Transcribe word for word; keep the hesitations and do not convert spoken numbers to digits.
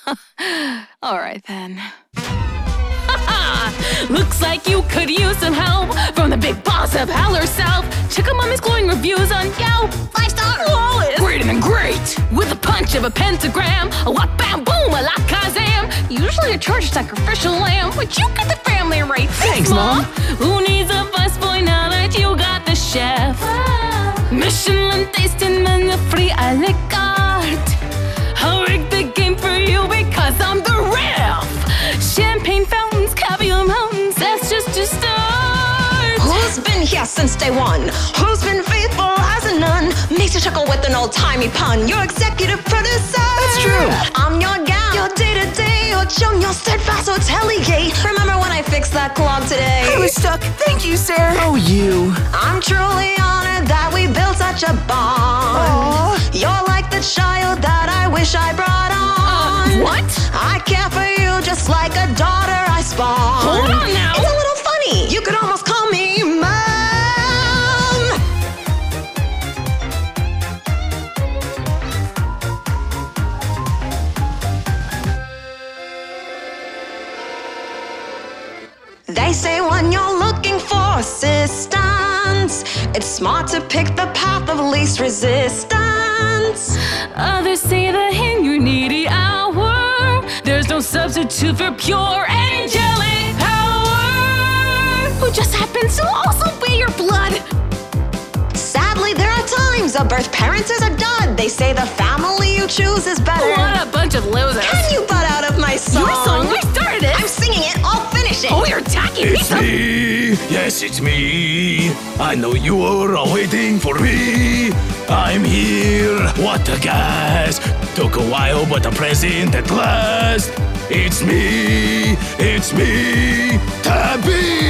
All right then. Looks like you could use some help from the big boss of hell herself. Check out Mommy's glowing reviews on Yelp. Five star. Flawless. Greater than great. With a punch of a pentagram. A whap bam boom, a la Kazam. Usually a church sacrificial lamb, but you get the family right. Thanks, Mom. Who needs a busboy now that you got the chef? Michelin tasting menu free à la carte. I'll rig the game for you because I'm the ref. Champagne fountains, caviar mountains, that's just to start. Who's been here since day one? Who's been faithful as a nun? Makes you chuckle with an old-timey pun. Your executive producer. That's true. I'm your gal, your day-to-day, your chum, your steadfast hotelier. Remember when I fixed that clog today? I was stuck. Thank you, sir. Oh, you. I'm truly honored that we built such a bond. Aw. You're like the child that I wish I brought on. Uh, what? I care for you just like a daughter I spawned. Hold on now. It's a little funny. You could almost call me Mom. They say when you're looking for assistance, it's smart to pick the path of least resistance. Others say that in your needy hour, there's no substitute for pure angelic power. Who just happens to also be your blood. Sadly, there are times a birth parent is a dud. They say the family you choose is better. What a bunch of losers. Can you butt out of my song? Your song, I started it. I'm singing it, I'll finish it. Oh, you're tacky It's piece of... me, yes, it's me. I know you were all waiting for me. I'm here, what a gas. Took a while, but I'm present at last. It's me, it's me, Tabby.